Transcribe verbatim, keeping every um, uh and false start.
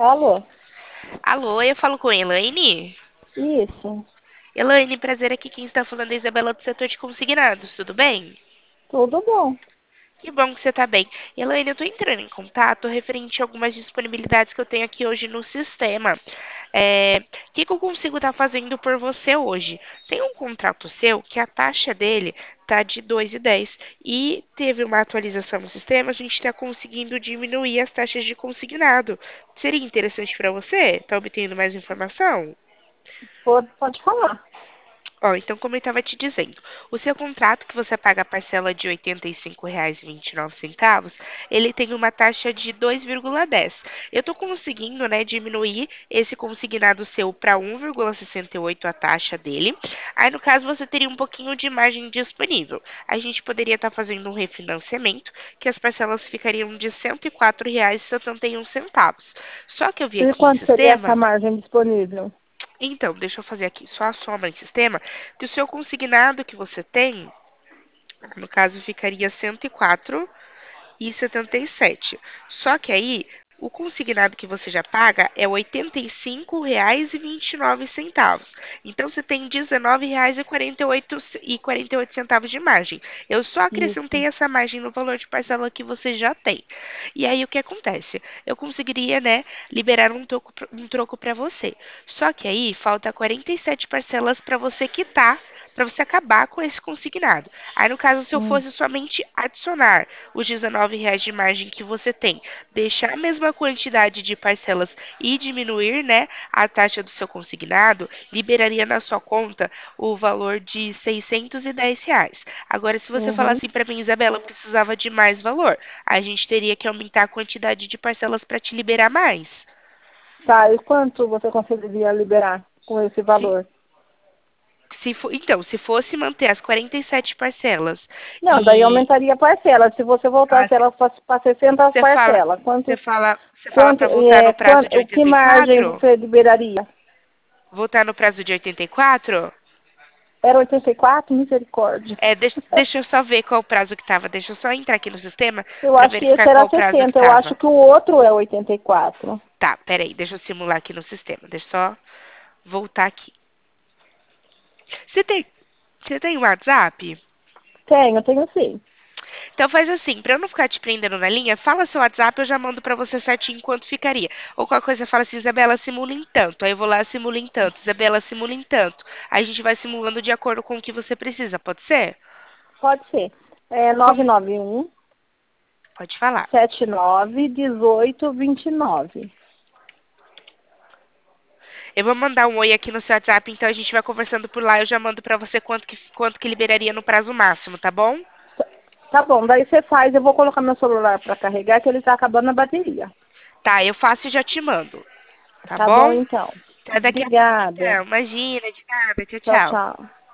Alô? Alô, eu falo com a Elaine? Isso. Elaine, prazer aqui. Quem está falando é a Isabela do setor de consignados, tudo bem? Tudo bom. Que bom que você está bem. Elaine, eu estou entrando em contato referente a algumas disponibilidades que eu tenho aqui hoje no sistema. É, o que, que eu consigo estar fazendo por você hoje? Tem um contrato seu que a taxa dele está de dois e dez e teve uma atualização no sistema, a gente está conseguindo diminuir as taxas de consignado. Seria interessante para você? Está obtendo mais informação? Pode, pode falar. Ó, então, como eu estava te dizendo, o seu contrato que você paga a parcela de R$ oitenta e cinco reais e vinte e nove centavos, ele tem uma taxa de dois vírgula dez. Eu estou conseguindo, né, diminuir esse consignado seu para um vírgula sessenta e oito a taxa dele. Aí, no caso, você teria um pouquinho de margem disponível. A gente poderia estar fazendo um refinanciamento, que as parcelas ficariam de R$ cento e quatro reais e setenta e um centavos. Só que eu vi E aqui em quanto seria essa sistema. margem disponível? Então, deixa eu fazer aqui só a soma em sistema, que o seu consignado que você tem, no caso, ficaria cento e quatro e setenta e sete. Só que aí, o consignado que você já paga é R$ oitenta e cinco reais e vinte e nove centavos. Então, você tem R$ dezenove reais e quarenta e oito e quarenta e oito centavos de margem. Eu só Isso. acrescentei essa margem no valor de parcela que você já tem. E aí, o que acontece? Eu conseguiria, né, liberar um troco, um troco para você. Só que aí, falta quarenta e sete parcelas para você quitar, para você acabar com esse consignado. Aí, no caso, se eu Hum. fosse somente adicionar os dezenove reais de margem que você tem, deixar a mesma quantidade de parcelas e diminuir, né, a taxa do seu consignado, liberaria na sua conta o valor de seiscentos e dez reais. Agora, se você falar Uhum. assim para mim, Isabela, eu precisava de mais valor, a gente teria que aumentar a quantidade de parcelas para te liberar mais. Tá, e quanto você conseguiria liberar com esse Se, valor? se for, então, se fosse manter as quarenta e sete parcelas Não, daí e aumentaria a parcela. Se você ah, voltasse ela para sessenta você fala, parcelas, você quanto, fala, você fala quanto, para voltar é, no prazo de quanto, o que oitenta e margem quatro? você liberaria? Voltar no prazo de oitenta e quatro? Era oitenta e quatro? Misericórdia. É, deixa, deixa eu só ver qual o prazo que estava. Deixa eu só entrar aqui no sistema Eu para acho que esse verificar era qual o prazo que sessenta. Eu acho estava. que o outro é oitenta e quatro. Tá, peraí, deixa eu simular aqui no sistema. Deixa eu só voltar aqui. Você tem, você tem WhatsApp? Tenho, tenho sim. Então faz assim, para eu não ficar te prendendo na linha, fala seu WhatsApp, eu já mando para você certinho quanto ficaria. Ou qualquer coisa fala assim, Isabela, simula em tanto. Aí eu vou lá, simula em tanto. Isabela, simula em tanto. Aí a gente vai simulando de acordo com o que você precisa, pode ser? Pode ser. É Como? nove nove um Pode falar. sete nove um oito dois nove. Eu vou mandar um oi aqui no seu WhatsApp, então a gente vai conversando por lá. Eu já mando pra você quanto que, quanto que liberaria no prazo máximo, tá bom? Tá bom, daí você faz, eu vou colocar meu celular para carregar, que ele tá acabando a bateria. Tá, eu faço e já te mando, tá Tá bom, bom? então. Até daqui a pouco, Obrigada. então. Imagina, de nada. Tchau, Tchau, tchau. tchau.